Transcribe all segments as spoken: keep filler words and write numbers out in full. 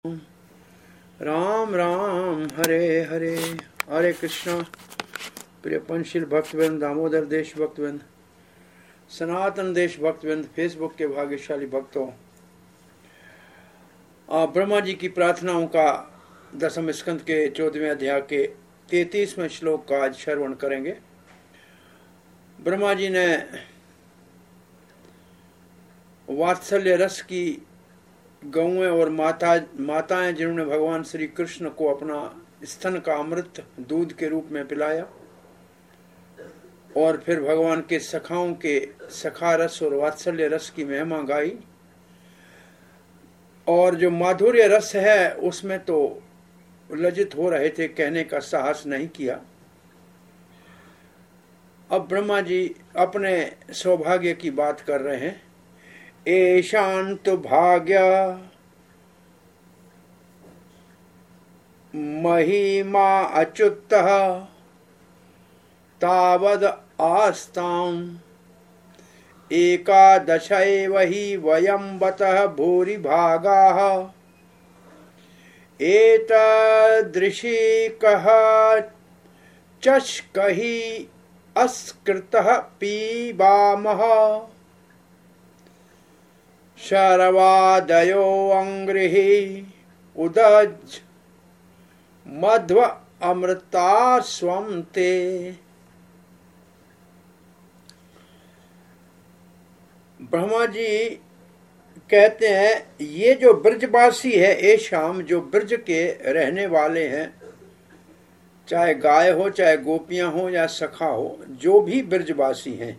राम राम हरे हरे हरे कृष्णा। प्रिय पंचशील भक्तवृंद, दामोदर देश भक्तवृंद, सनातन देश भक्तवृंद, फेसबुक के भाग्यशाली भक्तों, आप ब्रह्मा जी की प्रार्थनाओं का दसम स्कंद के चौदहवें अध्याय के तैतीसवें श्लोक का आज श्रवण करेंगे। ब्रह्मा जी ने वात्सल्य रस की गौएं और माता माताएं जिन्होंने भगवान श्री कृष्ण को अपना स्तन का अमृत दूध के रूप में पिलाया, और फिर भगवान के सखाओं के सखा रस और वात्सल्य रस की महिमा गाई। और जो माधुर्य रस है उसमें तो लज्जित हो रहे थे, कहने का साहस नहीं किया। अब ब्रह्मा जी अपने सौभाग्य की बात कर रहे हैं। एशांत भाग्य महिमा अच्युत तावद आस्ताम एकादशैव हि वयं बतः भूरि भागाः एतदृशीकः चष्कहि अस्कृतः पीबामः शर्वादयो अंग्रिहि उदज मध्व अमृता स्वं ते। ब्रह्मा जी कहते हैं ये जो ब्रजवासी है, ए शाम, जो ब्रज के रहने वाले हैं, चाहे गाय हो, चाहे गोपियां हो या सखा हो, जो भी ब्रजवासी हैं,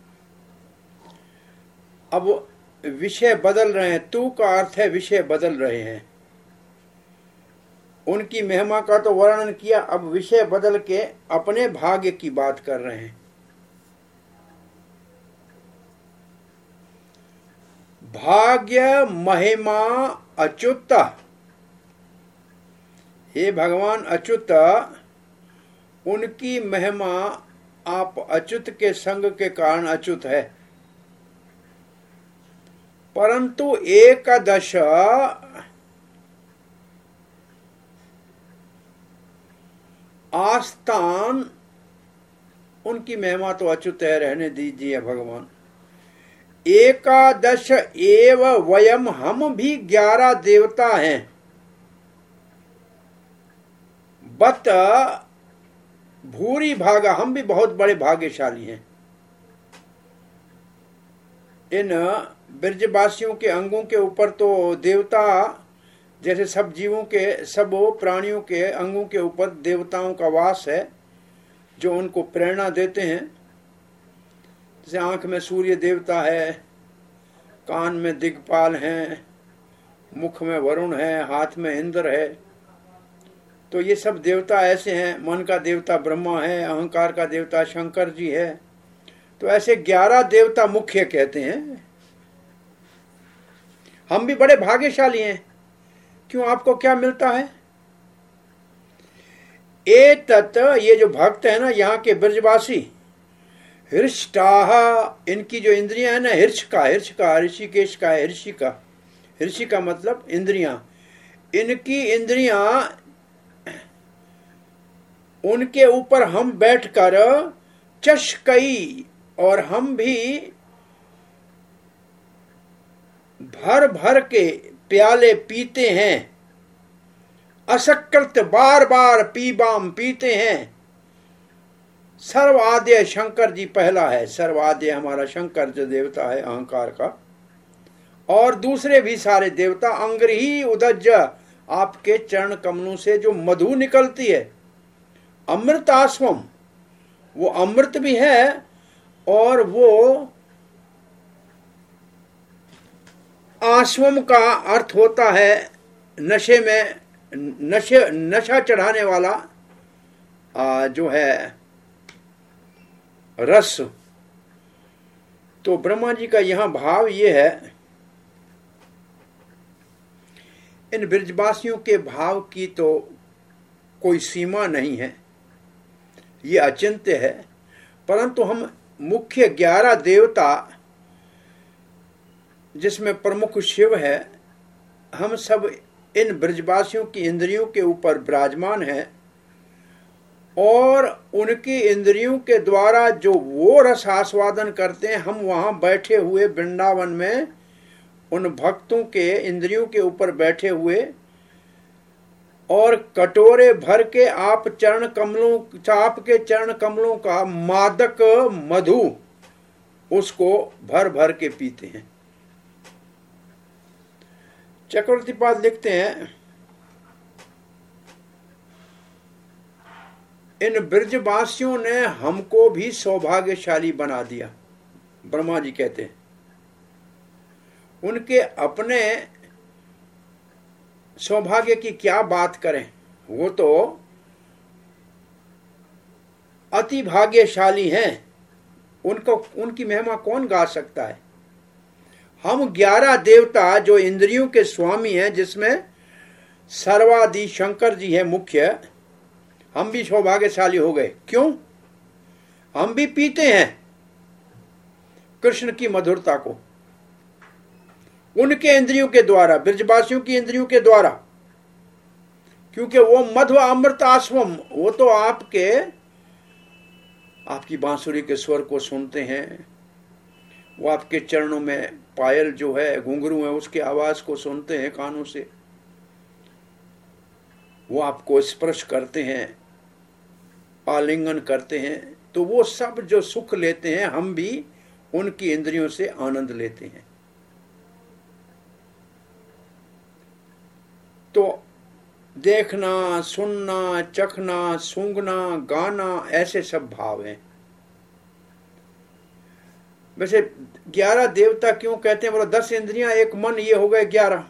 अब विषय बदल रहे हैं। तू का अर्थ है विषय बदल रहे हैं। उनकी महिमा का तो वर्णन किया, अब विषय बदल के अपने भाग्य की बात कर रहे हैं। भाग्य महिमा अच्युत, हे भगवान अच्युत, उनकी महिमा आप अच्युत के संग के कारण अच्युत है। परंतु एकादश आस्थान, उनकी महिमा तो अच्युत है, रहने दीजिए भगवान। एकादश एव वयम, हम भी ग्यारह देवता हैं। बत भूरी भागा, हम भी बहुत बड़े भाग्यशाली हैं। इन ब्रजवासियों के अंगों के ऊपर तो देवता, जैसे सब जीवों के, सब प्राणियों के अंगों के ऊपर देवताओं का वास है, जो उनको प्रेरणा देते हैं। जैसे आंख में सूर्य देवता है, कान में दिग्पाल हैं, मुख में वरुण है, हाथ में इंद्र है। तो ये सब देवता ऐसे हैं। मन का देवता ब्रह्मा है, अहंकार का देवता शंकर जी है। तो ऐसे ग्यारह देवता मुख्य कहते हैं। हम भी बड़े भाग्यशाली हैं। क्यों, आपको क्या मिलता है? ए तत्, ये जो भक्त है ना, यहाँ के ब्रजवासी, हृष्टाह, इनकी जो इंद्रियां है ना, हिर्ष का, हिर्ष का, ऋषिकेश का है, ऋषि का, ऋषि का मतलब इंद्रियां। इनकी इंद्रियां, उनके ऊपर हम बैठकर चष्कई, और हम भी भर भर के प्याले पीते हैं। असकृत, बार बार पीबाम, पीते हैं। सर्वाद्य, शंकर जी पहला है। सर्वाद्य हमारा शंकर जो देवता है अहंकार का, और दूसरे भी सारे देवता। अंग्रही उदज, आपके चरण कमलों से जो मधु निकलती है। अमृत आस्वम, वो अमृत भी है, और वो आश्वम का अर्थ होता है नशे में, नशे नशा चढ़ाने वाला आ, जो है रस। तो ब्रह्मा जी का यहां भाव ये है, इन ब्रजवासियों के भाव की तो कोई सीमा नहीं है, ये अचिंत्य है। परंतु हम मुख्य ग्यारह देवता जिसमें प्रमुख शिव है, हम सब इन ब्रजवासियों की इंद्रियों के ऊपर विराजमान है और उनकी इंद्रियों के द्वारा जो वो रस आस्वादन करते हैं, हम वहां बैठे हुए वृंदावन में उन भक्तों के इंद्रियों के ऊपर बैठे हुए और कटोरे भर के आप चरण कमलों आपके चरण कमलों का मादक मधु उसको भर भर के पीते हैं। चक्रवर्ती पाद लिखते हैं, इन ब्रजवासियों ने हमको भी सौभाग्यशाली बना दिया। ब्रह्मा जी कहते हैं उनके अपने सौभाग्य की क्या बात करें, वो तो अति भाग्यशाली हैं, उनको उनकी महिमा कौन गा सकता है। हम ग्यारह देवता जो इंद्रियों के स्वामी हैं, जिसमें सर्वादि शंकर जी हैं मुख्य, हम भी सौभाग्यशाली हो गए। क्यों? हम भी पीते हैं कृष्ण की मधुरता को उनके इंद्रियों के द्वारा, ब्रजवासियों की इंद्रियों के द्वारा, क्योंकि वो मध्व अमृत आस्वम, वो तो आपके आपकी बांसुरी के स्वर को सुनते हैं, वो आपके चरणों में पायल जो है, घुंघरू है, उसकी आवाज को सुनते हैं कानों से, वो आपको स्पर्श करते हैं, आलिंगन करते हैं, तो वो सब जो सुख लेते हैं हम भी उनकी इंद्रियों से आनंद लेते हैं। तो देखना, सुनना, चखना, सूंघना, गाना, ऐसे सब भाव हैं। वैसे ग्यारह देवता क्यों कहते हैं, बोला दस इंद्रियां एक मन, ये हो गए ग्यारह,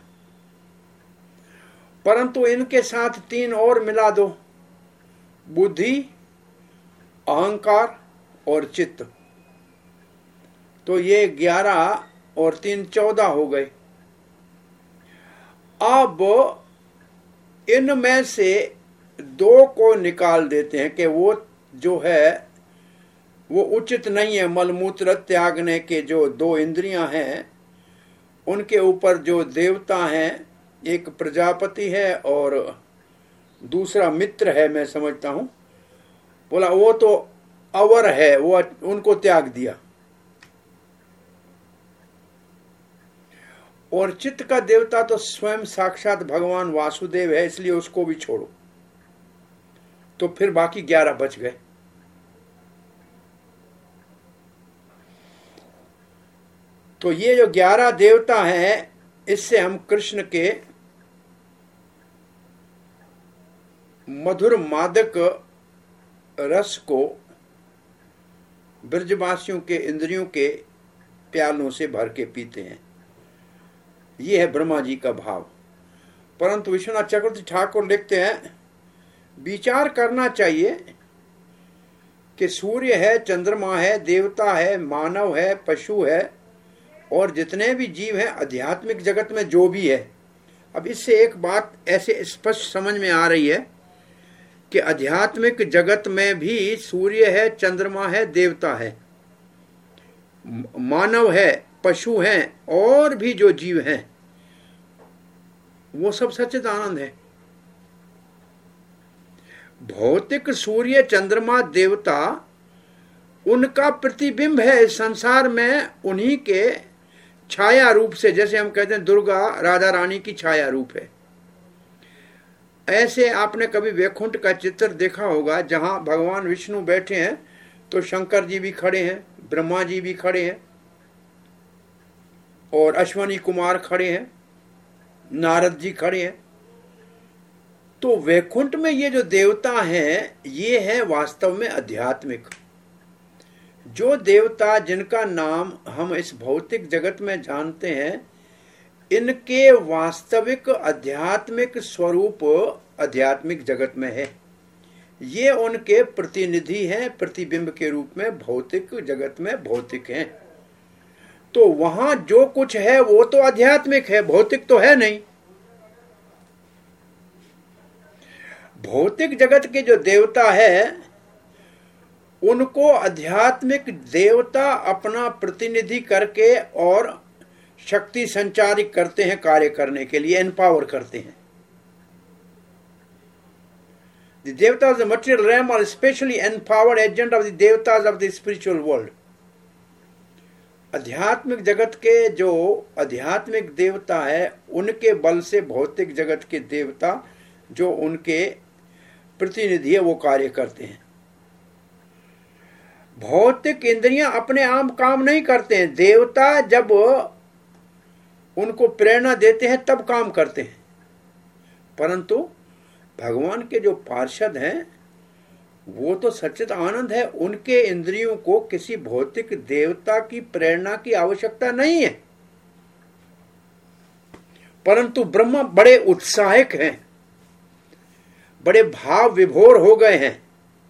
परंतु इनके साथ तीन और मिला दो, बुद्धि, अहंकार और चित्त, तो ये ग्यारह और तीन चौदह हो गए। अब इनमें से दो को निकाल देते हैं कि वो जो है वो उचित नहीं है। मलमूत्र त्यागने के जो दो इंद्रियां हैं उनके ऊपर जो देवता हैं, एक प्रजापति है और दूसरा मित्र है, मैं समझता हूं, बोला वो तो अवर है, वो उनको त्याग दिया। और चित्त का देवता तो स्वयं साक्षात भगवान वासुदेव है, इसलिए उसको भी छोड़ो, तो फिर बाकी ग्यारह बच गए। तो ये जो ग्यारह देवता हैं, इससे हम कृष्ण के मधुर मादक रस को ब्रजवासियों के इंद्रियों के प्यालों से भर के पीते हैं। ये है ब्रह्मा जी का भाव। परंतु विश्वनाथ चक्रवर्ती ठाकुर लिखते हैं, विचार करना चाहिए कि सूर्य है, चंद्रमा है, देवता है, मानव है, पशु है और जितने भी जीव हैं आध्यात्मिक जगत में जो भी है। अब इससे एक बात ऐसे स्पष्ट समझ में आ रही है कि आध्यात्मिक जगत में भी सूर्य है, चंद्रमा है, देवता है, मानव है, पशु हैं और भी जो जीव हैं, वो सब सच्चिदानंद है। भौतिक सूर्य, चंद्रमा, देवता उनका प्रतिबिंब है इस संसार में, उन्हीं के छाया रूप से, जैसे हम कहते हैं दुर्गा राधा रानी की छाया रूप है। ऐसे आपने कभी वैकुंठ का चित्र देखा होगा, जहां भगवान विष्णु बैठे हैं तो शंकर जी भी खड़े हैं, ब्रह्मा जी भी खड़े हैं और अश्वनी कुमार खड़े हैं, नारद जी खड़े हैं। तो वैकुंठ में ये जो देवता हैं, ये है वास्तव में आध्यात्मिक। जो देवता जिनका नाम हम इस भौतिक जगत में जानते हैं, इनके वास्तविक आध्यात्मिक स्वरूप आध्यात्मिक जगत में है। ये उनके प्रतिनिधि हैं, प्रतिबिंब के रूप में भौतिक जगत में भौतिक हैं। तो वहां जो कुछ है वो तो आध्यात्मिक है, भौतिक तो है नहीं। भौतिक जगत के जो देवता है उनको आध्यात्मिक देवता अपना प्रतिनिधि करके और शक्ति संचारित करते हैं, कार्य करने के लिए एम्पावर करते हैं। The devatas of the material realm are especially empowered agent of the devatas of the spiritual world. आध्यात्मिक जगत के जो आध्यात्मिक देवता है उनके बल से भौतिक जगत के देवता जो उनके प्रतिनिधि है वो कार्य करते हैं। भौतिक इंद्रियां अपने आप काम नहीं करते हैं, देवता जब उनको प्रेरणा देते हैं तब काम करते हैं। परंतु भगवान के जो पार्षद हैं वो तो सच्चित आनंद है, उनके इंद्रियों को किसी भौतिक देवता की प्रेरणा की आवश्यकता नहीं है। परंतु ब्रह्मा बड़े उत्साहिक हैं, बड़े भाव विभोर हो गए हैं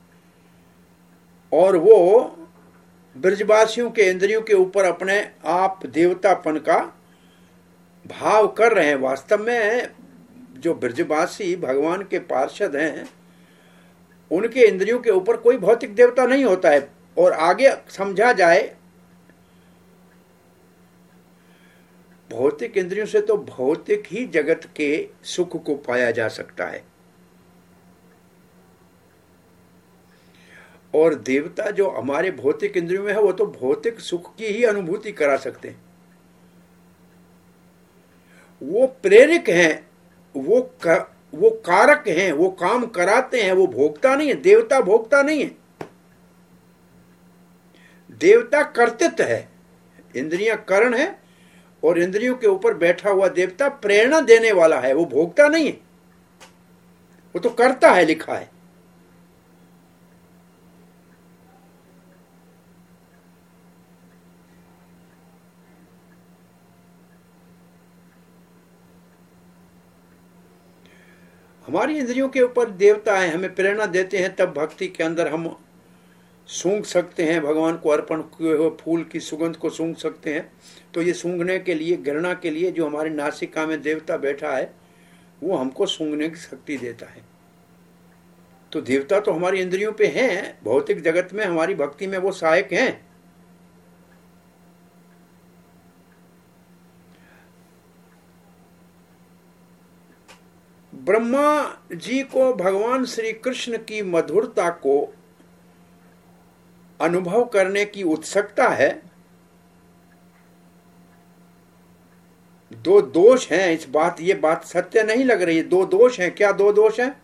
और वो ब्रजवासियों के इंद्रियों के ऊपर अपने आप देवतापन का भाव कर रहे हैं। वास्तव में जो ब्रजवासी भगवान के पार्षद हैं उनके इंद्रियों के ऊपर कोई भौतिक देवता नहीं होता है। और आगे समझा जाए भौतिक इंद्रियों से तो भौतिक ही जगत के सुख को पाया जा सकता है और देवता जो हमारे भौतिक इंद्रियों में है वो तो भौतिक सुख की ही अनुभूति करा सकते हैं। वो प्रेरक हैं, वो कर, वो कारक हैं, वो काम कराते हैं, वो भोक्ता नहीं है। देवता भोक्ता नहीं है, देवता कर्तृत्व है, इंद्रियां करण है और इंद्रियों के ऊपर बैठा हुआ देवता प्रेरणा देने वाला है, वो भोक्ता नहीं है, वो तो करता है, लिखा है। हमारी इंद्रियों के ऊपर देवता है, हमें प्रेरणा देते हैं, तब भक्ति के अंदर हम सूंघ सकते हैं, भगवान को अर्पण किए हुए फूल की सुगंध को सूंघ सकते हैं। तो ये सूंघने के लिए, घृणा के लिए जो हमारी नासिका में देवता बैठा है वो हमको सूंघने की शक्ति देता है। तो देवता तो हमारी इंद्रियों पे हैं, भौतिक जगत में हमारी भक्ति में वो सहायक हैं। ब्रह्मा जी को भगवान श्री कृष्ण की मधुरता को अनुभव करने की उत्सुकता है। दो दोष हैं इस बात, ये बात सत्य नहीं लग रही है। दो दोष हैं। क्या दो दोष हैं?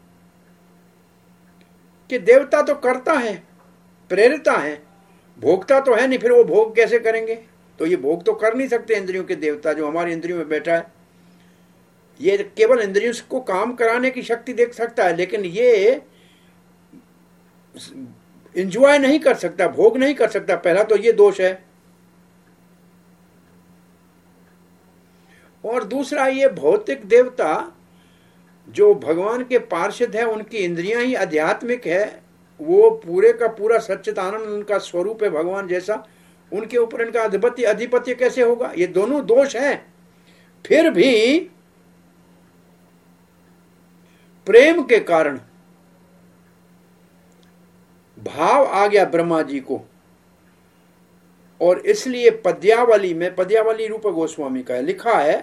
कि देवता तो करता है, प्रेरिता है, भोगता तो है नहीं, फिर वो भोग कैसे करेंगे? तो ये भोग तो कर नहीं सकते इंद्रियों के देवता जो हमारी इंद्रियों में बैठा है। ये केवल इंद्रियों को काम कराने की शक्ति देख सकता है, लेकिन ये एंजॉय नहीं कर सकता, भोग नहीं कर सकता। पहला तो ये दोष है। और दूसरा, ये भौतिक देवता जो भगवान के पार्षद है उनकी इंद्रियां ही आध्यात्मिक है, वो पूरे का पूरा सच्चिदानंद उनका स्वरूप है भगवान जैसा, उनके ऊपर इनका अधिपत्य अधिपत्य कैसे होगा? ये दोनों दोष हैं। फिर भी प्रेम के कारण भाव आ गया ब्रह्मा जी को, और इसलिए पद्यावली में, पद्यावली रूप गोस्वामी का है, लिखा है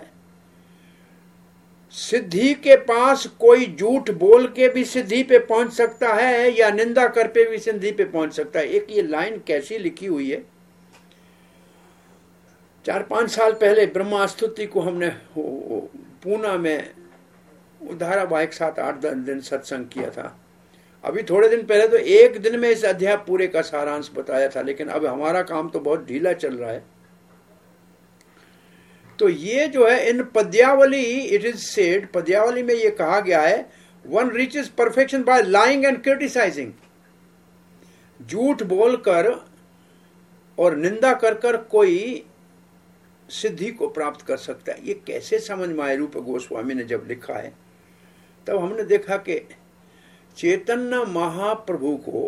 सिद्धि के पास कोई झूठ बोल के भी सिद्धि पे पहुंच सकता है या निंदा कर पे भी सिद्धि पे पहुंच सकता है। एक ये लाइन कैसी लिखी हुई है, चार पांच साल पहले ब्रह्मा स्तुति को हमने पूना में धारावाहिक सात आठ दिन सत्संग किया था। अभी थोड़े दिन पहले तो एक दिन में इस अध्याय पूरे का सारांश बताया था, लेकिन अब हमारा काम तो बहुत ढीला चल रहा है। तो ये जो है इन Padyavali, it is said, Padyavali में ये कहा गया है, one reaches perfection by lying and criticising. झूठ बोलकर और निंदा कर कर कोई सिद्धि को प्राप्त कर सकता है। ये कैसे समझ में आए? रूप गोस्वामी ने जब लिखा है तब हमने देखा कि चैतन्य महाप्रभु को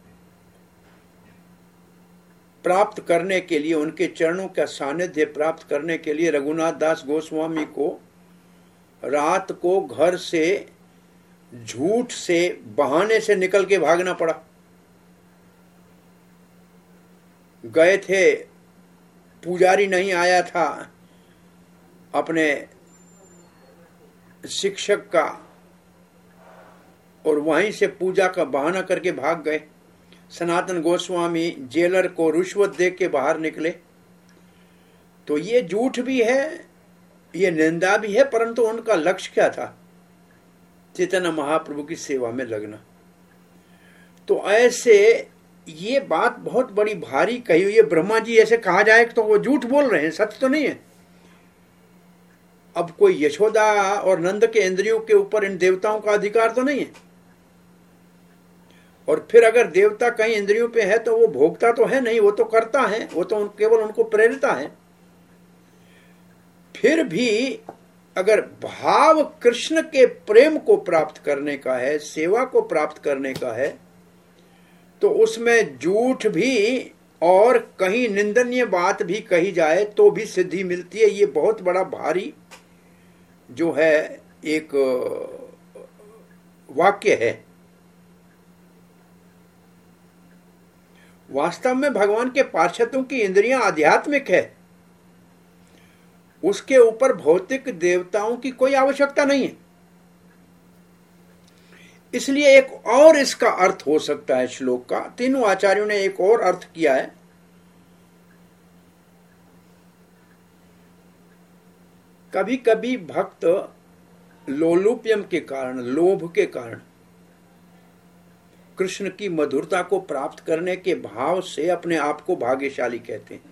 प्राप्त करने के लिए, उनके चरणों का सानिध्य प्राप्त करने के लिए रघुनाथ दास गोस्वामी को रात को घर से झूठ से, बहाने से निकल के भागना पड़ा। गए थे, पुजारी नहीं आया था, अपने शिक्षक का और वहीं से पूजा का बहाना करके भाग गए। सनातन गोस्वामी जेलर को रिश्वत दे के बाहर निकले। तो ये झूठ भी है, ये निंदा भी है, परंतु उनका लक्ष्य क्या था? चैतन्य महाप्रभु की सेवा में लगना। तो ऐसे ये बात बहुत बड़ी भारी कही हुई है। ब्रह्मा जी ऐसे कहा जाए तो वो झूठ बोल रहे हैं, सत्य तो नहीं है। अब कोई यशोदा और नंद के इंद्रियों के ऊपर इन देवताओं का अधिकार तो नहीं है। और फिर अगर देवता कहीं इंद्रियों पे है तो वो भोगता तो है नहीं, वो तो करता है, वो तो केवल उनको प्रेरिता है। फिर भी अगर भाव कृष्ण के प्रेम को प्राप्त करने का है, सेवा को प्राप्त करने का है, तो उसमें झूठ भी और कहीं निंदनीय बात भी कही जाए तो भी सिद्धि मिलती है। ये बहुत बड़ा भारी जो है एक वाक्य है। वास्तव में भगवान के पार्षदों की इंद्रियां आध्यात्मिक है, उसके ऊपर भौतिक देवताओं की कोई आवश्यकता नहीं है। इसलिए एक और इसका अर्थ हो सकता है श्लोक का। तीनों आचार्यों ने एक और अर्थ किया है। कभी कभी भक्त लोलुप्यम के कारण, लोभ के कारण, कृष्ण की मधुरता को प्राप्त करने के भाव से अपने आप को भाग्यशाली कहते हैं।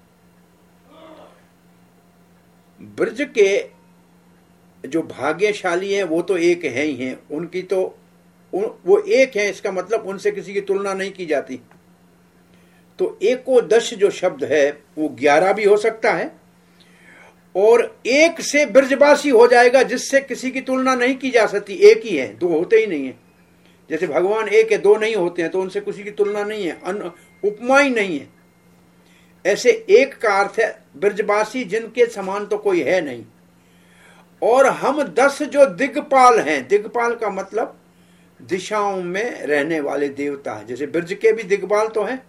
ब्रज के जो भाग्यशाली हैं वो तो एक है ही हैं, उनकी तो उन, वो एक है, इसका मतलब उनसे किसी की तुलना नहीं की जाती। तो एको दश जो शब्द है वो ग्यारह भी हो सकता है, और एक से ब्रजवासी हो जाएगा जिससे किसी की तुलना नहीं की जा सकती। एक ही है, दो होते ही नहीं है। जैसे भगवान एक है, दो नहीं होते हैं, तो उनसे किसी की तुलना नहीं है, उपमा ही नहीं है। ऐसे एक का अर्थ है ब्रजवासी जिनके समान तो कोई है नहीं। और हम दस जो दिग्पाल हैं, दिग्पाल का मतलब दिशाओं में रहने वाले देवता हैं, जैसे ब्रज के भी दिग्पाल तो हैं।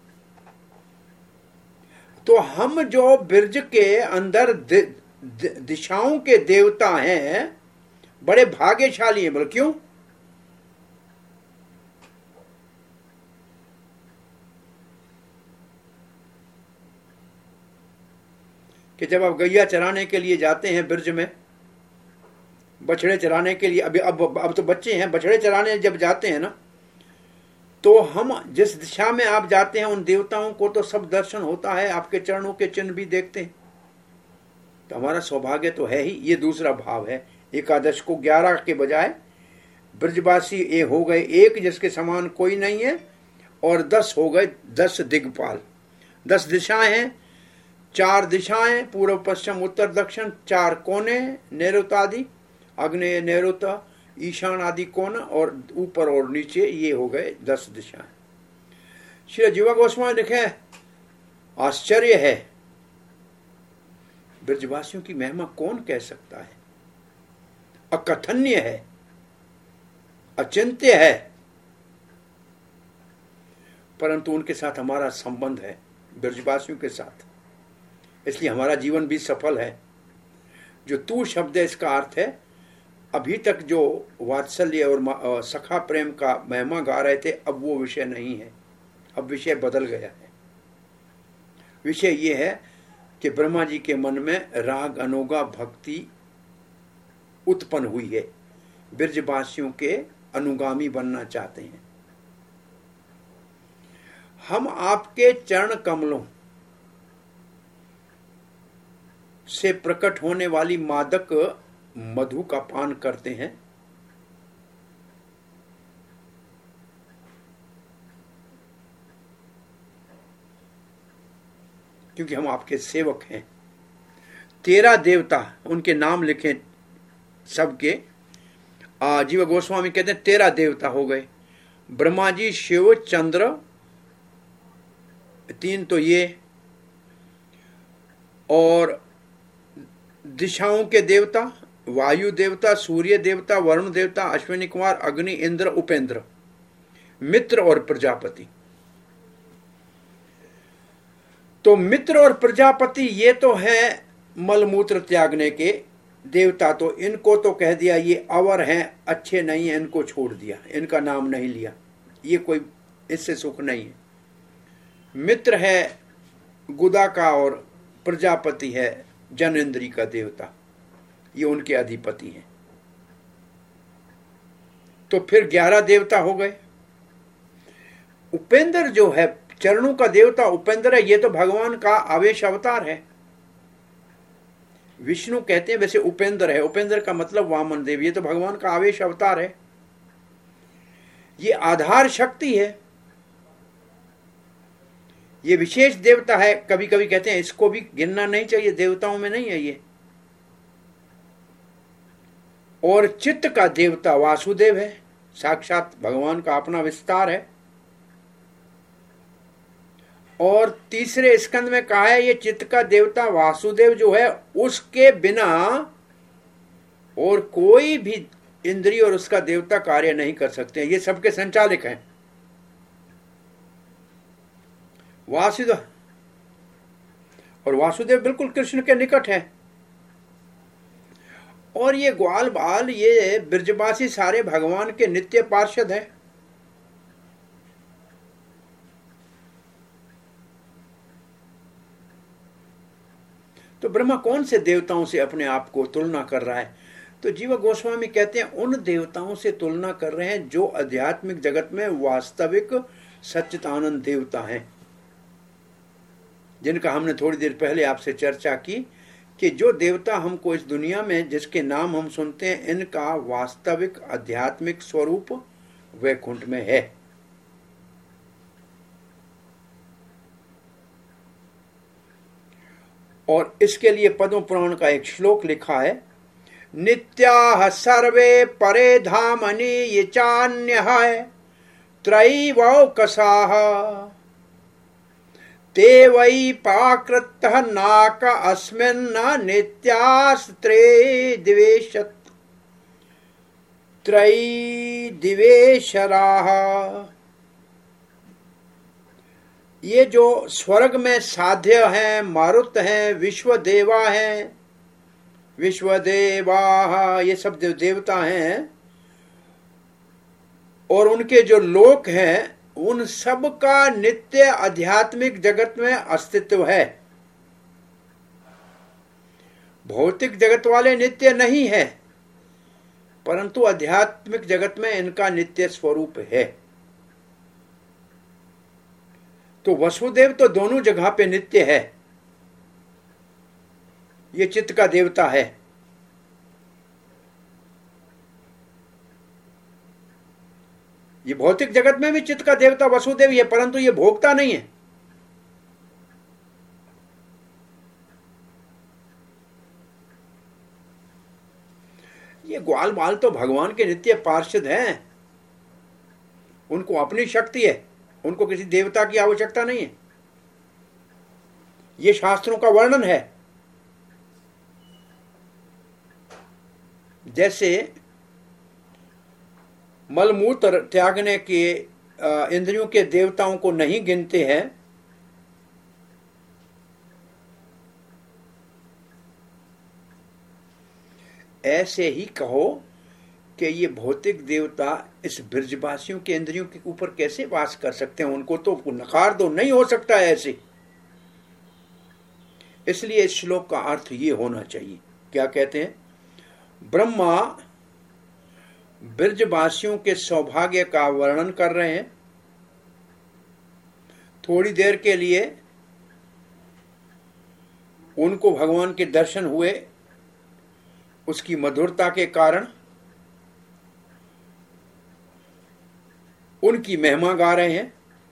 तो हम जो ब्रज के अंदर दि, दि, दिशाओं के देवता हैं, बड़े भाग्यशाली हैं। बोलो क्यों? कि जब आप गैया चराने के लिए जाते हैं ब्रज में, बछड़े चराने के लिए, अभी अब अब तो बच्चे हैं, बछड़े चराने जब जाते हैं ना, तो हम जिस दिशा में आप जाते हैं उन देवताओं को तो सब दर्शन होता है, आपके चरणों के चिन्ह भी देखते हैं। तो हमारा सौभाग्य तो है ही। ये दूसरा भाव है। एकादश को ग्यारह के बजाय ब्रजवासी ए हो गए एक, जिसके समान कोई नहीं है, और दस हो गए दस दिग्पाल। दस दिशाएं हैं, चार दिशाएं, पूर्व पश्चिम उत्तर दक्षिण, चार कोने, नैऋत आदि, आग्नेय नैऋत ईशान आदि कोना, और ऊपर और नीचे, ये हो गए दस दिशाएं। श्री जीवा गोस्वामी लिखे, आश्चर्य है, ब्रजवासियों की महिमा कौन कह सकता है? अकथन्य है, अचिंत्य है, परंतु उनके साथ हमारा संबंध है, ब्रजवासियों के साथ, इसलिए हमारा जीवन भी सफल है। जो तू शब्द है, इसका अर्थ है अभी तक जो वात्सल्य और सखा प्रेम का महिमा गा रहे थे, अब वो विषय नहीं है, अब विषय बदल गया है। विषय ये है कि ब्रह्मा जी के मन में राग अनोगा भक्ति उत्पन्न हुई है, ब्रजवासियों के अनुगामी बनना चाहते हैं। हम आपके चरण कमलों से प्रकट होने वाली मादक मधु का पान करते हैं, क्योंकि हम आपके सेवक हैं। तेरह देवता, उनके नाम लिखे सबके। जीव गोस्वामी कहते हैं तेरह देवता हो गए। ब्रह्मा जी, शिव, चंद्र, तीन तो ये, और दिशाओं के देवता, वायु देवता, सूर्य देवता, वरुण देवता, अश्विनी कुमार, अग्नि, इंद्र, उपेंद्र, मित्र और प्रजापति। तो मित्र और प्रजापति ये तो है मलमूत्र त्यागने के देवता, तो इनको तो कह दिया ये अवर हैं, अच्छे नहीं हैं, इनको छोड़ दिया, इनका नाम नहीं लिया, ये कोई इससे सुख नहीं है। मित्र है गुदा का और प्रजापति है जनेन्द्री का देवता, ये उनके अधिपति हैं। तो फिर ग्यारह देवता हो गए। उपेंद्र जो है, चरणों का देवता उपेंद्र है, ये तो भगवान का आवेश अवतार है। विष्णु कहते हैं वैसे उपेंद्र है, उपेंद्र का मतलब वामन देव, ये तो भगवान का आवेश अवतार है, ये आधार शक्ति है, ये विशेष देवता है। कभी कभी कहते हैं इसको भी गिनना नहीं चाहिए, देवताओं में नहीं है ये। और चित्त का देवता वासुदेव है, साक्षात भगवान का अपना विस्तार है। और तीसरे स्कंद में कहा है ये चित्त का देवता वासुदेव जो है, उसके बिना और कोई भी इंद्रिय और उसका देवता कार्य नहीं कर सकते, ये सबके संचालक हैं वासुदेव। और वासुदेव बिल्कुल कृष्ण के निकट है। और ये ग्वाल बाल, ये ब्रजवासी सारे भगवान के नित्य पार्षद हैं। तो ब्रह्मा कौन से देवताओं से अपने आप को तुलना कर रहा है? तो जीव गोस्वामी कहते हैं उन देवताओं से तुलना कर रहे हैं जो आध्यात्मिक जगत में वास्तविक सच्चिदानंद देवता हैं, जिनका हमने थोड़ी देर पहले आपसे चर्चा की कि जो देवता हमको इस दुनिया में जिसके नाम हम सुनते हैं, इनका वास्तविक आध्यात्मिक स्वरूप वैकुंठ में है। और इसके लिए पद्म पुराण का एक श्लोक लिखा है, नित्याः सर्वे परे धामनि ये चान्यः त्रयीवौकसाः ते वै पाकृतः नाक अस्मिन् नित्यास्त्रे दिवेशत् त्रयी दिवेशराः। ये जो स्वर्ग में साध्य हैं, मारुत हैं, विश्वदेवा हैं, विश्वदेवा ये सब जो देवता हैं, और उनके जो लोक हैं, उन सब का नित्य आध्यात्मिक जगत में अस्तित्व है। भौतिक जगत वाले नित्य नहीं है, परंतु आध्यात्मिक जगत में इनका नित्य स्वरूप है। तो वसुदेव तो दोनों जगह पे नित्य है, ये चित्त का देवता है। ये भौतिक जगत में भी चित्त का देवता वसुदेव ही है, परंतु ये भोगता नहीं है। ये ग्वाल बाल तो भगवान के नित्य पार्षद हैं, उनको अपनी शक्ति है, उनको किसी देवता की आवश्यकता नहीं है। ये शास्त्रों का वर्णन है। जैसे मलमूत्र त्यागने के इंद्रियों के देवताओं को नहीं गिनते हैं, ऐसे ही कहो कि ये भौतिक देवता इस ब्रजवासियों के इंद्रियों के ऊपर कैसे वास कर सकते हैं? उनको तो नकार दो, नहीं हो सकता है ऐसे। इसलिए इस श्लोक का अर्थ ये होना चाहिए, क्या कहते हैं? ब्रह्मा ब्रजवासियों के सौभाग्य का वर्णन कर रहे हैं। थोड़ी देर के लिए उनको भगवान के दर्शन हुए, उसकी मधुरता के कारण उनकी महिमा गा रहे हैं,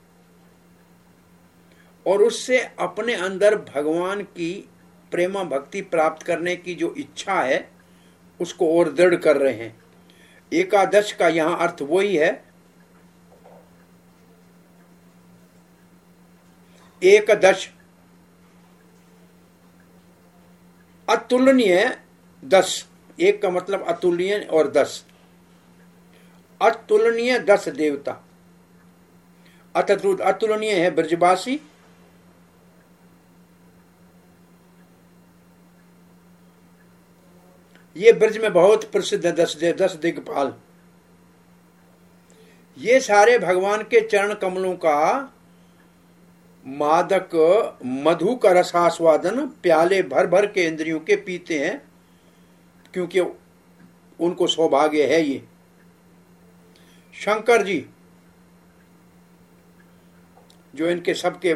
और उससे अपने अंदर भगवान की प्रेमा भक्ति प्राप्त करने की जो इच्छा है उसको और दृढ़ कर रहे हैं। एकादश का यहां अर्थ वही है, एकदश अतुलनीय दस, एक का मतलब अतुलनीय और दस, अतुलनीय दस देवता। अतुलनीय है ब्रजवासी, ये ब्रज में बहुत प्रसिद्ध है। दस दस दिग्पाल, ये सारे भगवान के चरण कमलों का मादक मधु का रसास्वादन प्याले भर भर के इंद्रियों के पीते हैं, क्योंकि उनको सौभाग्य है। ये शंकर जी जो इनके सबके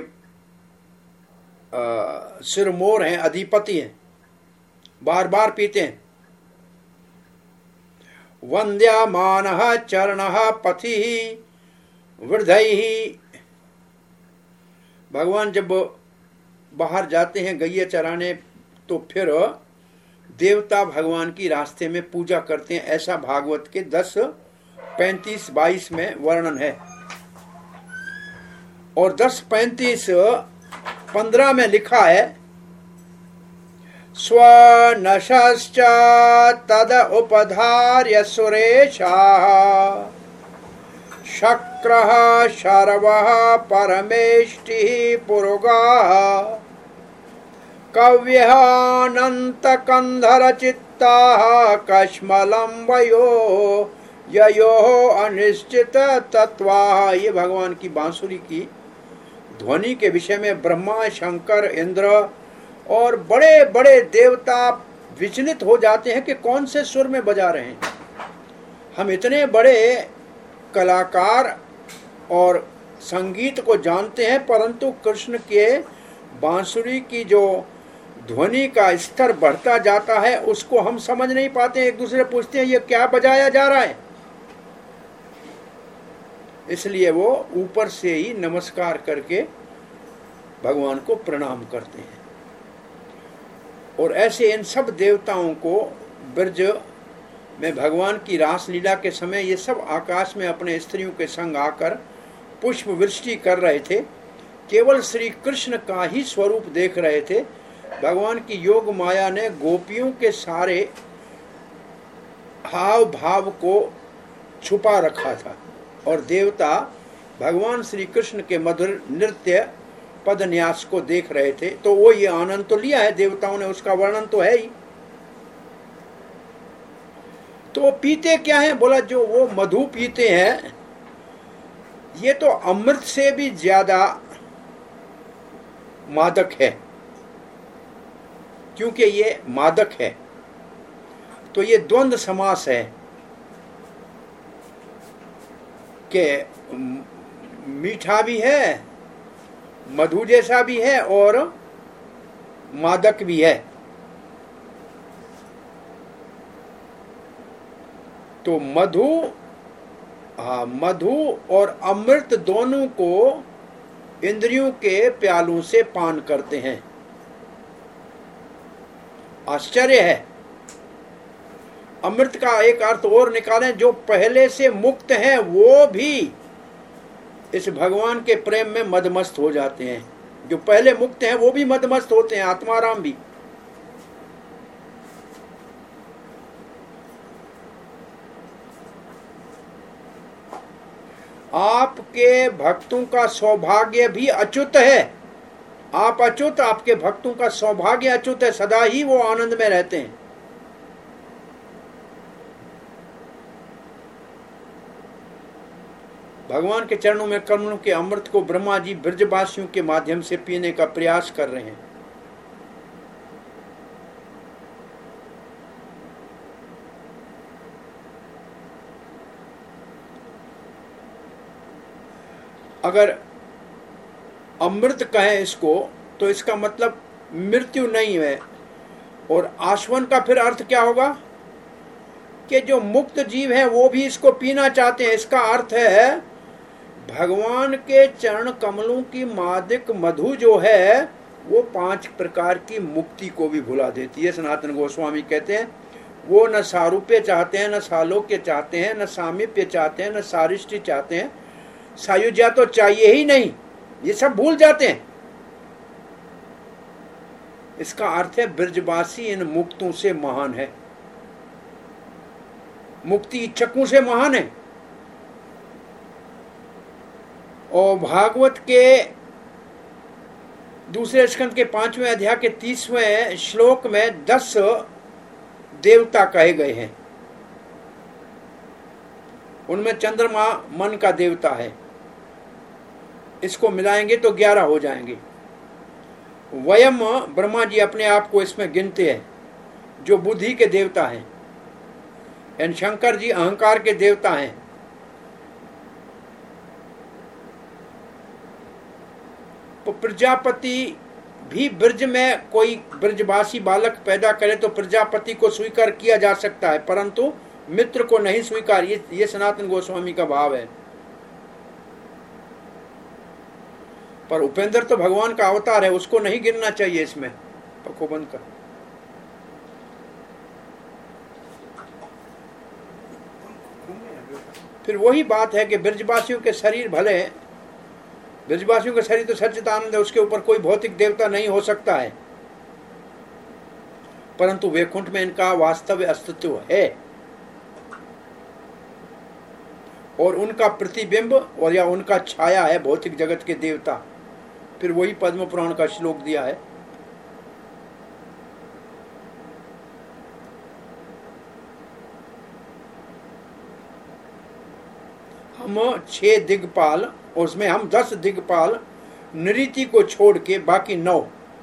सिरमोर हैं, अधिपति हैं, बार बार पीते हैं। वंद्यमानः चरणः पथि वृद्धैः, भगवान जब बाहर जाते हैं गैया चराने तो फिर देवता भगवान की रास्ते में पूजा करते हैं, ऐसा भागवत के दस पैंतीस बाईस में वर्णन है। और दस पैंतीस पंद्रह में लिखा है, स्वनशश्च तद उपधार्य सुरेशाः शक्रः शर्वः परमेष्टिः पुरुगाः कव्यः अनन्तकन्धरचित्ताः कश्मलं वयो ययोः अनिश्चित तत्वाः। ये भगवान की बांसुरी की ध्वनि के विषय में ब्रह्मा, शंकर, इंद्र और बड़े बड़े देवता विचलित हो जाते हैं कि कौन से सुर में बजा रहे हैं। हम इतने बड़े कलाकार और संगीत को जानते हैं, परंतु कृष्ण के बांसुरी की जो ध्वनि का स्तर बढ़ता जाता है उसको हम समझ नहीं पाते। एक दूसरे पूछते हैं ये क्या बजाया जा रहा है, इसलिए वो ऊपर से ही नमस्कार करके भगवान को प्रणाम करते हैं। और ऐसे इन सब देवताओं को ब्रज में भगवान की रासलीला के समय ये सब आकाश में अपने स्त्रियों के संग आकर पुष्प वृष्टि कर रहे थे, केवल श्री कृष्ण का ही स्वरूप देख रहे थे। भगवान की योग माया ने गोपियों के सारे हाव भाव को छुपा रखा था और देवता भगवान श्री कृष्ण के मधुर नृत्य पदन्यास को देख रहे थे। तो वो ये आनंद तो लिया है देवताओं ने, उसका वर्णन तो है ही। तो पीते क्या है, बोला जो वो मधु पीते हैं ये तो अमृत से भी ज्यादा मादक है, क्योंकि ये मादक है। तो ये द्वंद्व समास है कि मीठा भी है, मधु जैसा भी है और मादक भी है। तो मधु, हाँ, मधु और अमृत दोनों को इंद्रियों के प्यालों से पान करते हैं। आश्चर्य है। अमृत का एक अर्थ और निकालें, जो पहले से मुक्त हैं वो भी इस भगवान के प्रेम में मदमस्त हो जाते हैं। जो पहले मुक्त हैं वो भी मदमस्त होते हैं, आत्माराम भी। आपके भक्तों का सौभाग्य भी अच्युत है। आप अच्युत, आपके भक्तों का सौभाग्य अच्युत है, सदा ही वो आनंद में रहते हैं। भगवान के चरणों में कमलों के अमृत को ब्रह्मा जी ब्रजवासियों के माध्यम से पीने का प्रयास कर रहे हैं। अगर अमृत कहें इसको तो इसका मतलब मृत्यु नहीं है। और आश्वन का फिर अर्थ क्या होगा कि जो मुक्त जीव हैं वो भी इसको पीना चाहते हैं। इसका अर्थ है भगवान के चरण कमलों की मादक मधु जो है वो पांच प्रकार की मुक्ति को भी भुला देती है। सनातन गोस्वामी कहते हैं वो न सारूप्य चाहते हैं, न सालोक्य चाहते हैं, न सामीप्य चाहते हैं, न सारिष्टि चाहते हैं, सायुज्या तो चाहिए ही नहीं, ये सब भूल जाते हैं। इसका अर्थ है ब्रजवासी इन मुक्तों से महान है, मुक्ति इच्छकों से महान है। और भागवत के दूसरे स्कंद के पांचवें अध्याय के तीसवें श्लोक में दस देवता कहे गए हैं। उनमें चंद्रमा मन का देवता है, इसको मिलाएंगे तो ग्यारह हो जाएंगे। वयम ब्रह्मा जी अपने आप को इसमें गिनते हैं, जो बुद्धि के देवता हैं। एन शंकर जी अहंकार के देवता हैं। तो प्रजापति भी ब्रज में कोई ब्रजवासी बालक पैदा करे तो प्रजापति को स्वीकार किया जा सकता है, परंतु मित्र को नहीं स्वीकार। ये ये सनातन गोस्वामी का भाव है। पर उपेंद्र तो भगवान का अवतार है, उसको नहीं गिनना चाहिए इसमें। पक्को बंद कर। फिर वही बात है कि ब्रजवासियों के शरीर भले हैं, ब्रजवासियों का शरीर तो सच्चिदानंद है, उसके ऊपर कोई भौतिक देवता नहीं हो सकता है, परंतु वैकुंठ में इनका वास्तव अस्तित्व है और उनका प्रतिबिंब और या उनका छाया है भौतिक जगत के देवता। फिर वही पद्म पुराण का श्लोक दिया है। हम छह दिग्पाल, उसमें हम दस दिग्पाल नृति को छोड़ के बाकी नौ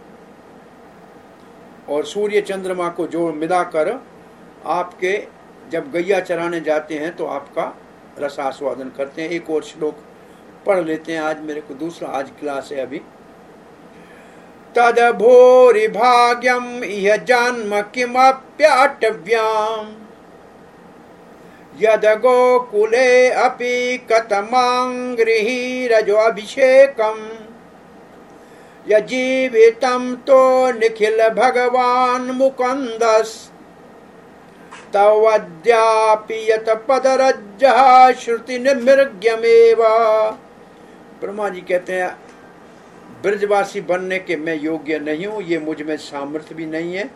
और सूर्य चंद्रमा को जो मिलाकर आपके जब गैया चराने जाते हैं तो आपका रसास्वादन करते हैं। एक और श्लोक पढ़ लेते हैं। आज मेरे को दूसरा आज क्लास है अभी। तद भूरि भाग्यम इह जन्म किमप्याटव्याम यद गोकुले अपि कतमां गृहीरजो अभिषेकम यजीवितं तो निखिल भगवान मुकुंदस तवद्यापि यत पदरज्जः श्रुति निर्मृग्यमेव। ब्रह्मा जी कहते हैं ब्रजवासी बनने के मैं योग्य नहीं हूं, ये मुझ में सामर्थ्य भी नहीं है,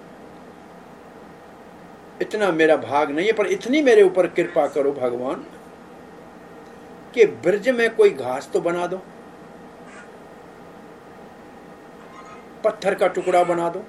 इतना मेरा भाग नहीं है, पर इतनी मेरे ऊपर कृपा करो भगवान कि ब्रज में कोई घास तो बना दो, पत्थर का टुकड़ा बना दो,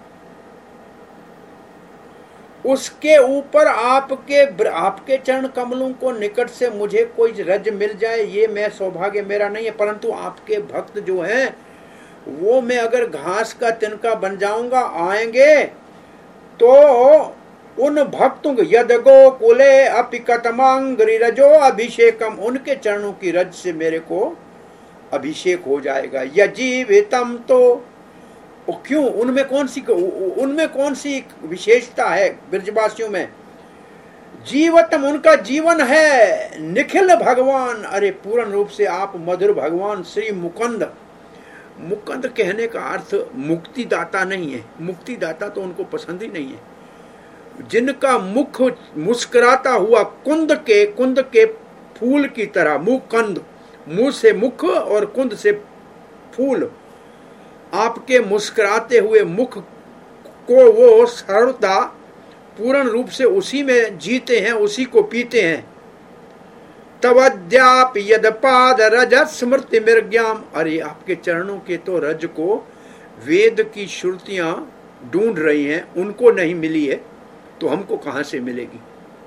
उसके ऊपर आपके आपके चरण कमलों को निकट से मुझे कोई रज मिल जाए, ये मैं सौभाग्य मेरा नहीं है। परंतु आपके भक्त जो हैं वो मैं अगर घास का तिनका बन जाऊंगा, आएंगे तो उन भक्तों को यद गोकुले अपि कतमां गिरिरजो अभिषेकम, उनके चरणों की रज से मेरे को अभिषेक हो जाएगा। यजीवितम तो वो क्यों, उनमें कौन सी उनमें कौन सी विशेषता है ब्रजवासियों में? जीवतम, उनका जीवन है। निखिल भगवान, अरे पूर्ण रूप से आप मधुर भगवान श्री मुकुंद। मुकुंद कहने का अर्थ मुक्ति दाता नहीं है, मुक्ति दाता तो उनको पसंद ही नहीं है। जिनका मुख मुस्कुराता हुआ कुंद के कुंद के फूल की तरह, मुकुंद, मुंह से मुख और कुंद से फूल, आपके मुस्कुराते हुए मुख को वो सरलता पूर्ण रूप से उसी में जीते हैं, उसी को पीते हैं। तवद्याप यदपाद रजत स्मृति मृग्याम, अरे आपके चरणों के तो रज को वेद की श्रुतियां ढूंढ रही हैं, उनको नहीं मिली है तो हमको कहां से मिलेगी?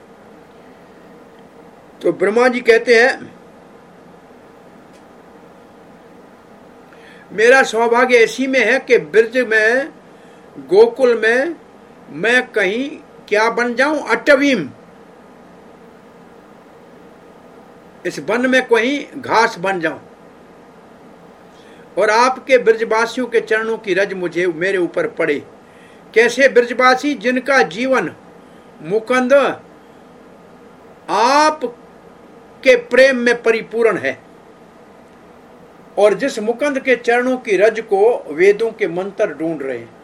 तो ब्रह्मा जी कहते हैं मेरा सौभाग्य ऐसी में है कि ब्रज में, गोकुल में मैं कहीं क्या बन जाऊं? अटवीम, इस वन में कहीं घास बन जाऊं और आपके ब्रजवासियों के चरणों की रज मुझे मेरे ऊपर पड़े। कैसे ब्रजवासी? जिनका जीवन मुकुंद आप के प्रेम में परिपूर्ण है और जिस मुकुंद के चरणों की रज को वेदों के मंत्र ढूंढ रहे हैं।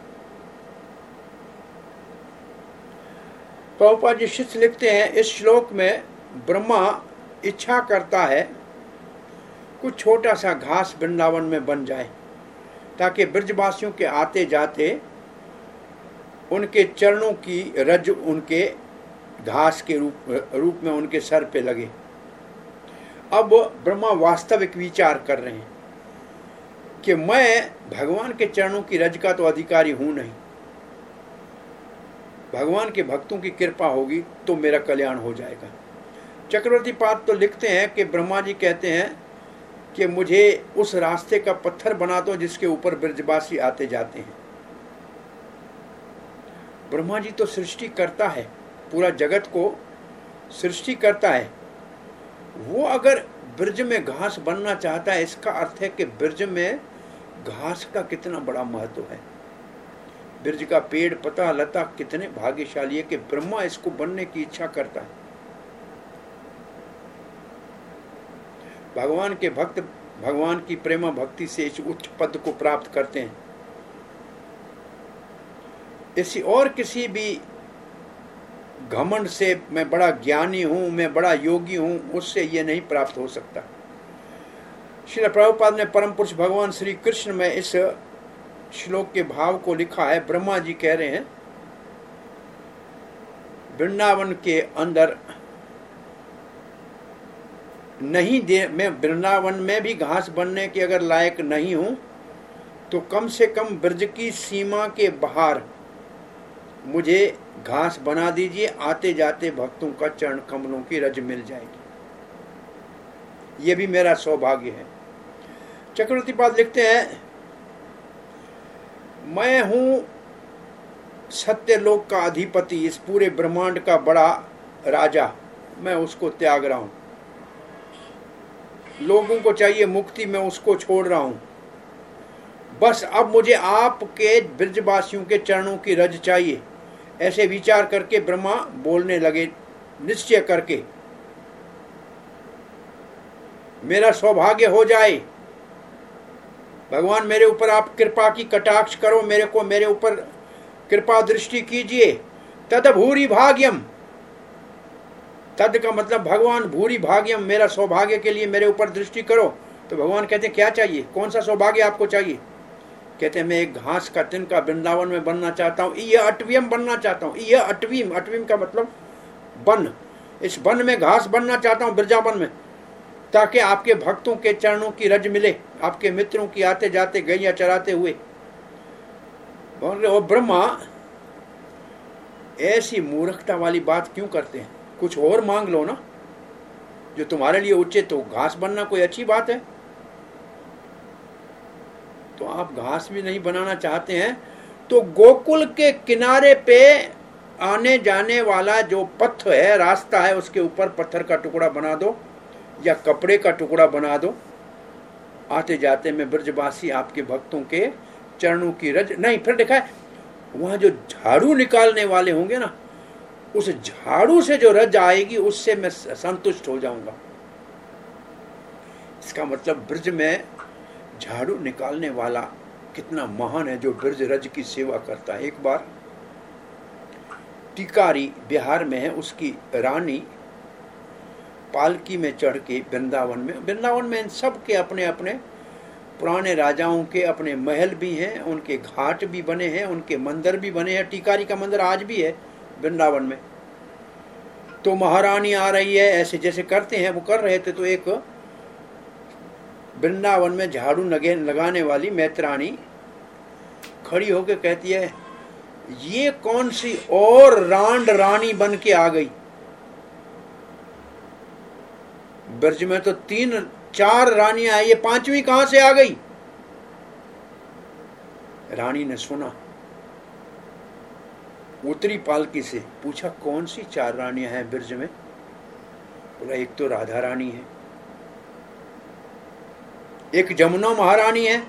प्रभुपाद जी शिष्य लिखते हैं इस श्लोक में ब्रह्मा इच्छा करता है कुछ छोटा सा घास वृंदावन में बन जाए ताकि ब्रजवासियों के आते जाते उनके चरणों की रज उनके घास के रूप रूप में उनके सर पे लगे। अब ब्रह्मा वास्तविक विचार कर रहे हैं कि मैं भगवान के चरणों की रज का तो अधिकारी हूं नहीं, भगवान के भक्तों की कृपा होगी तो मेरा कल्याण हो जाएगा। चक्रवर्ती पाद तो लिखते हैं कि ब्रह्मा जी कहते हैं कि मुझे उस रास्ते का पत्थर बना दो जिसके ऊपर ब्रजवासी आते जाते हैं। ब्रह्मा जी तो सृष्टि करता है, पूरा जगत को सृष्टि करता है। वो अगर ब्रज में घास बनना चाहता है, इसका अर्थ है कि ब्रज में घास का कितना बड़ा महत्व है। ब्रज का पेड़ पता लता कितने भाग्यशाली है कि ब्रह्मा इसको बनने की इच्छा करता है। भगवान के भक्त भगवान की प्रेमा भक्ति से इस उच्च पद को प्राप्त करते हैं। इसी और किसी भी घमंड से मैं बड़ा ज्ञानी हूं, मैं बड़ा योगी हूं, उससे ये नहीं प्राप्त हो सकता। श्रील प्रभुपाद ने परम पुरुष भगवान श्री कृष्ण में इस श्लोक के भाव को लिखा है। ब्रह्मा जी कह रहे हैं, वृंदावन के अंदर नहीं दे, मैं वृंदावन में भी घास बनने के अगर लायक नहीं हूं तो कम से कम ब्रज की सीमा के बाहर मुझे घास बना दीजिए, आते जाते भक्तों का चरण कमलों की रज मिल जाएगी। ये भी मेरा सौभाग्य है। चक्रवर्ती पाद लिखते हैं, मैं हूं सत्यलोक का अधिपति, इस पूरे ब्रह्मांड का बड़ा राजा, मैं उसको त्याग रहा हूं। लोगों को चाहिए मुक्ति, मैं उसको छोड़ रहा हूं। बस अब मुझे आपके ब्रजवासियों के चरणों की रज चाहिए। ऐसे विचार करके ब्रह्मा बोलने लगे, निश्चय करके मेरा सौभाग्य हो जाए, भगवान मेरे ऊपर आप कृपा की कटाक्ष करो, मेरे को मेरे ऊपर कृपा दृष्टि कीजिए। तद भूरि भाग्यम, तद का मतलब भगवान, भूरि भाग्यम, मेरा सौभाग्य के लिए मेरे ऊपर दृष्टि करो। तो भगवान कहते हैं क्या चाहिए, कौन सा सौभाग्य आपको चाहिए? कहते हैं मैं एक घास का तिनका वृंदावन में बनना चाहता हूँ, ये अटवीम बनना चाहता हूँ। ये अटवीम, अटवीम का मतलब वन, इस वन में घास बनना चाहता हूँ वृंदावन में, ताकि आपके भक्तों के चरणों की रज मिले, आपके मित्रों की आते जाते गैया चराते हुए। और ब्रह्मा ऐसी मूर्खता वाली बात क्यों करते हैं? कुछ और मांग लो ना, जो तुम्हारे लिए उचित हो। घास बनना कोई अच्छी बात है? तो आप घास भी नहीं बनाना चाहते हैं तो गोकुल के किनारे पे आने जाने वाला जो पथ है, रास्ता है, उसके ऊपर पत्थर का टुकड़ा बना दो या कपड़े का टुकड़ा बना दो। आते जाते में ब्रजवासी आपके भक्तों के चरणों की रज नहीं, फिर देखा है वहां जो झाड़ू निकालने वाले होंगे ना, उस झाड़ू से जो रज आएगी उससे मैं संतुष्ट हो जाऊंगा। इसका मतलब ब्रज में झाड़ू निकालने वाला कितना महान है जो ब्रज रज की सेवा करता है। एक बार टिकारी बिहार में है, उसकी रानी पालकी में चढ़ के वृंदावन में, वृंदावन में इन सब के अपने अपने पुराने राजाओं के अपने महल भी हैं, उनके घाट भी बने हैं, उनके मंदिर भी बने हैं। टिकारी का मंदिर आज भी है वृंदावन में। तो महारानी आ रही है, ऐसे जैसे करते हैं वो कर रहे थे, तो एक वृंदावन में झाड़ू लगाने वाली मैत्राणी खड़ी होकर कहती है, ये कौन सी और रांड रानी बन के आ गई? ब्रज में तो तीन चार रानियां हैं, ये पांचवी कहां से आ गई? रानी ने सुना, उतरी पालकी से, पूछा कौन सी चार रानियां हैं ब्रज में? बोला एक तो राधा रानी है, एक जमुना महारानी है,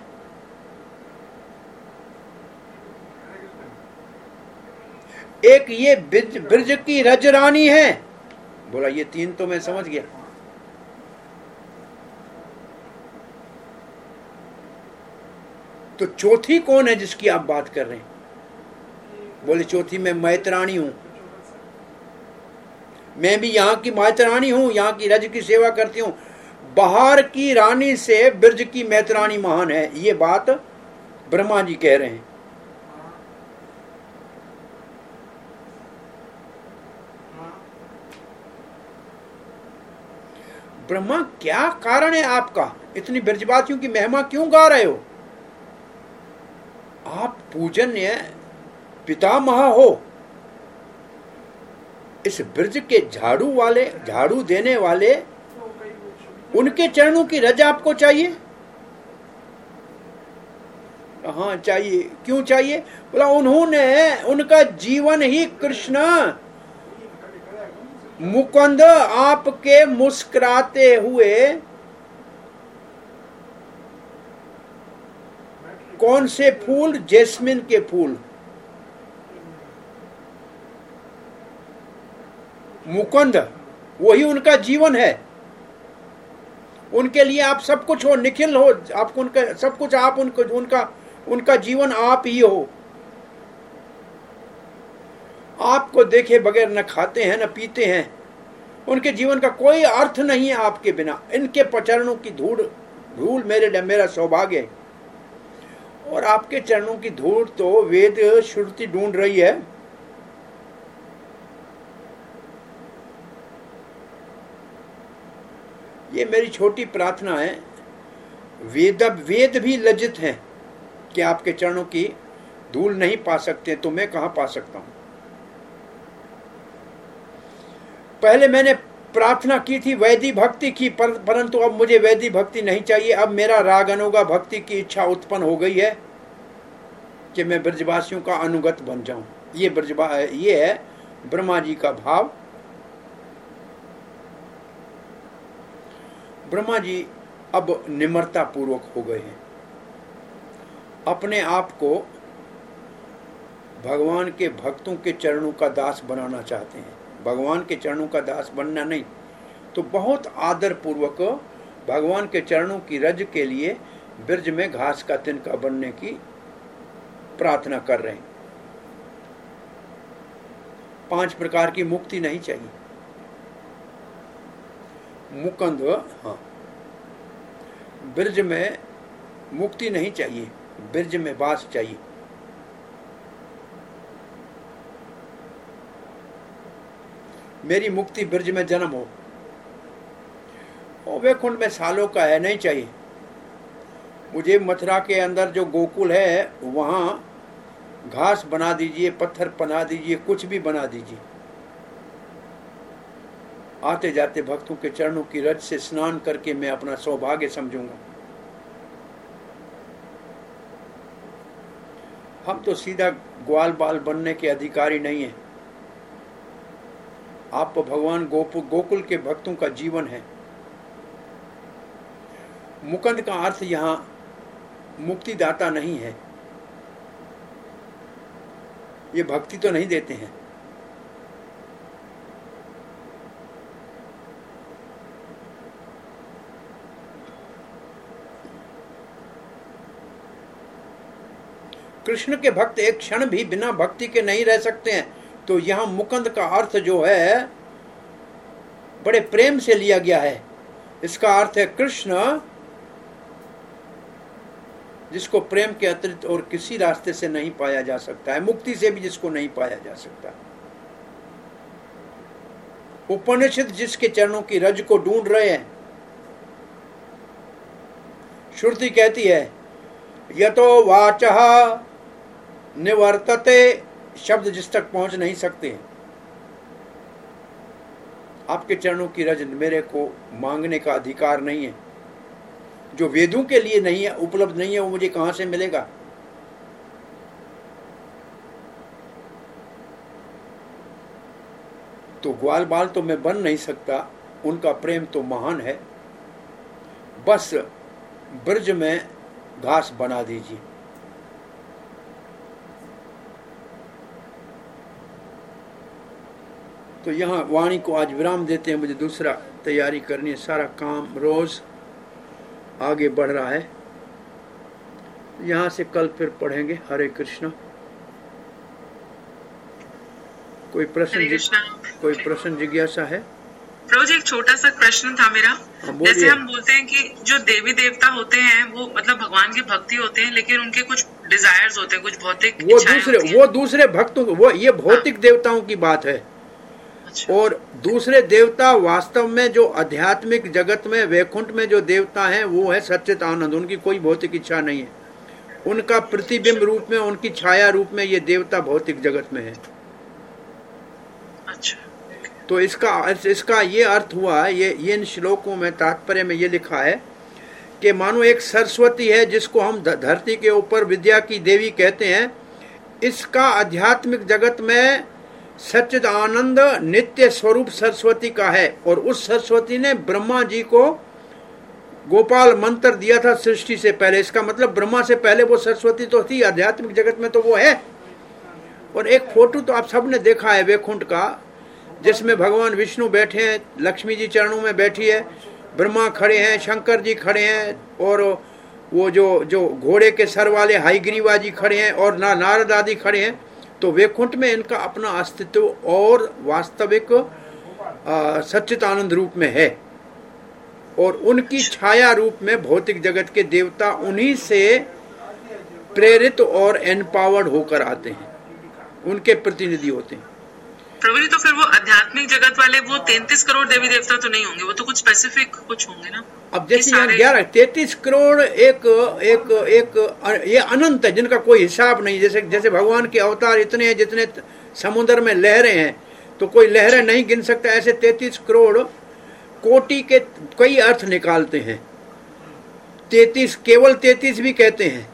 एक ये ब्रज की रज रानी है। बोला ये तीन तो मैं समझ गया। तो चौथी कौन है जिसकी आप बात कर रहे हैं? बोले चौथी मैं मैत्राणी हूं, मैं भी यहां की मैत्राणी हूं, यहां की रज की सेवा करती हूं। बाहर की रानी से ब्रज की मैत्राणी महान है, ये बात ब्रह्मा जी कह रहे हैं। ब्रह्मा क्या कारण है आपका, इतनी ब्रजवासियों की महिमा क्यों गा रहे हो? आप पूजनीय पितामह हो, इस ब्रज के झाड़ू वाले, झाड़ू देने वाले, उनके चरणों की रज आपको चाहिए? हाँ चाहिए। क्यों चाहिए? बोला उन्होंने, उनका जीवन ही कृष्ण। मुकुंद आपके मुस्कुराते हुए कौन से फूल? जैस्मिन के फूल। मुकुंद वही उनका जीवन है। उनके लिए आप सब कुछ हो, निखिल हो, आपको उनका सब कुछ, आप उनको, उनका उनका जीवन आप ही हो। आपको देखे बगैर न खाते हैं न पीते हैं। उनके जीवन का कोई अर्थ नहीं है आपके बिना। इनके चरणों की धूल धूल मेरे मेरा सौभाग्य है। और आपके चरणों की धूल तो वेद श्रुति ढूंढ रही है। ये मेरी छोटी प्रार्थना है। वेद वेद भी लज्जित हैं कि आपके चरणों की धूल नहीं पा सकते, तो मैं कहां पा सकता हूं। पहले मैंने प्रार्थना की थी वैदिक भक्ति की, पर, परंतु अब मुझे वैदिक भक्ति नहीं चाहिए। अब मेरा राग अनुगा भक्ति की इच्छा उत्पन्न हो गई है कि मैं ब्रजवासियों का अनुगत बन जाऊं। ये ब्रजवा ये है ब्रह्मा जी का भाव। ब्रह्मा जी अब निम्रता पूर्वक हो गए हैं। अपने आप को भगवान के भक्तों के चरणों का दास बनाना चाहते हैं। भगवान के चरणों का दास बनना नहीं, तो बहुत आदर पूर्वक भगवान के चरणों की रज के लिए ब्रज में घास का तिनका बनने की प्रार्थना कर रहे हैं। पांच प्रकार की मुक्ति नहीं चाहिए। मुकुंद, हाँ, ब्रज में मुक्ति नहीं चाहिए, ब्रज में वास चाहिए। मेरी मुक्ति ब्रज में जन्म हो। और वैकुंठ में सालों का है, नहीं चाहिए मुझे। मथुरा के अंदर जो गोकुल है वहां घास बना दीजिए, पत्थर बना दीजिए, कुछ भी बना दीजिए। आते जाते भक्तों के चरणों की रज से स्नान करके मैं अपना सौभाग्य समझूंगा। हम तो सीधा ग्वाल बाल बनने के अधिकारी नहीं हैं। आप भगवान गोप गोकुल के भक्तों का जीवन है। मुकुंद का अर्थ यहां मुक्तिदाता नहीं है। ये भक्ति तो नहीं देते हैं। कृष्ण के भक्त एक क्षण भी बिना भक्ति के नहीं रह सकते हैं। तो यहां मुकुंद का अर्थ जो है बड़े प्रेम से लिया गया है। इसका अर्थ है कृष्ण, जिसको प्रेम के अतिरिक्त और किसी रास्ते से नहीं पाया जा सकता है, मुक्ति से भी जिसको नहीं पाया जा सकता। उपनिषद जिसके चरणों की रज को ढूंढ रहे हैं। श्रुति कहती है यतो वाचः निवर्तते, शब्द जिस तक पहुंच नहीं सकते। आपके चरणों की रज मेरे को मांगने का अधिकार नहीं है। जो वेदों के लिए नहीं है, उपलब्ध नहीं है, वो मुझे कहां से मिलेगा। तो ग्वाल बाल तो मैं बन नहीं सकता। उनका प्रेम तो महान है। बस ब्रज में घास बना दीजिए। तो यहाँ वाणी को आज विराम देते हैं। मुझे दूसरा तैयारी करनी है। सारा काम रोज आगे बढ़ रहा है। यहाँ से कल फिर पढ़ेंगे। हरे कृष्ण। कोई प्रश्न कोई प्रश्न जिज्ञासा है? प्रभु जी, एक छोटा सा प्रश्न था मेरा। जैसे हम बोलते हैं कि जो देवी देवता होते हैं वो मतलब भगवान की भक्ति होते हैं, लेकिन उनके कुछ डिजायर्स होते हैं, कुछ भौतिक वो दूसरे वो दूसरे भक्तों, वो ये भौतिक हाँ। देवताओं की बात है। अच्छा। और दूसरे देवता वास्तव में जो आध्यात्मिक जगत में वैकुंठ में जो देवता हैं वो है सच्चिदानंद। उनकी कोई भौतिक इच्छा नहीं है। उनका प्रतिबिंब रूप में, उनकी छाया रूप में ये देवता भौतिक जगत में है। अच्छा। तो इसका इसका ये अर्थ हुआ, ये ये इन श्लोकों में तात्पर्य में ये लिखा है कि मानो एक सरस्वती है जिसको हम धरती के ऊपर विद्या की देवी कहते हैं, इसका आध्यात्मिक जगत में सच्चिद आनंद नित्य स्वरूप सरस्वती का है। और उस सरस्वती ने ब्रह्मा जी को गोपाल मंत्र दिया था सृष्टि से पहले। इसका मतलब ब्रह्मा से पहले वो सरस्वती तो थी, आध्यात्मिक जगत में तो वो है। और एक फोटो तो आप सबने देखा है वैकुंठ का, जिसमें भगवान विष्णु बैठे हैं, लक्ष्मी जी चरणों में बैठी है, ब्रह्मा खड़े हैं, शंकर जी खड़े हैं, और वो जो जो घोड़े के सर वाले हाईग्रीवा जी खड़े हैं, और ना नारद आदि खड़े हैं। तो वैकुंठ में इनका अपना अस्तित्व और वास्तविक सच्चिदानंद रूप में है, और उनकी छाया रूप में भौतिक जगत के देवता उन्हीं से प्रेरित और एम्पावर्ड होकर आते हैं, उनके प्रतिनिधि होते हैं। प्रभु जी, तो फिर वो आध्यात्मिक जगत वाले वो तैंतीस करोड़ देवी देवता तो नहीं होंगे, वो तो कुछ स्पेसिफिक कुछ होंगे ना। अब जैसे ग्यारह तैतीस करोड़ एक एक एक ये अनंत है, जिनका कोई हिसाब नहीं। जैसे जैसे भगवान के अवतार इतने हैं जितने समुद्र में लहरें हैं, तो कोई लहरें नहीं गिन सकता। ऐसे तैतीस करोड़ कोटि के कई अर्थ निकालते हैं। तैतीस केवल तैतीस भी कहते हैं,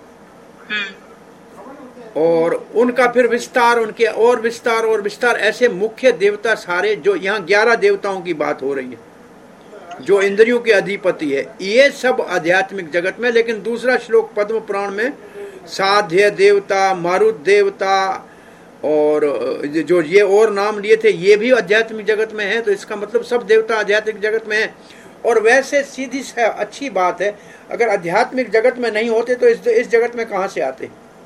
और उनका फिर विस्तार, उनके और विस्तार और विस्तार, ऐसे मुख्य देवता सारे, जो यहाँ ग्यारह देवताओं की बात हो रही है जो इंद्रियों के अधिपति है, ये सब आध्यात्मिक जगत में। लेकिन दूसरा श्लोक पद्म पुराण में साध्य देवता, मारुत देवता, और जो ये और नाम लिए थे, ये भी आध्यात्मिक जगत में है। तो इसका मतलब सब देवता आध्यात्मिक जगत में है। और वैसे सीधी से अच्छी बात है, अगर आध्यात्मिक जगत में नहीं होते तो इस, इस जगत में कहां से आते?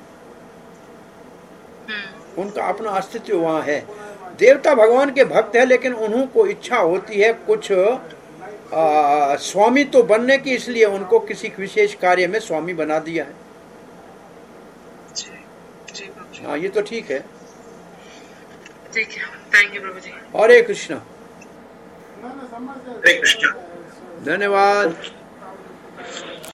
उनका अपना अस्तित्व वहां है। देवता भगवान के भक्त है, लेकिन उन्हों को इच्छा होती है कुछ आ, स्वामी तो बनने की, इसलिए उनको किसी विशेष कार्य में स्वामी बना दिया है। हाँ, ये तो ठीक है। ठीक है, थैंक यू प्रभु जी। हरे कृष्णा। हरे कृष्णा। धन्यवाद।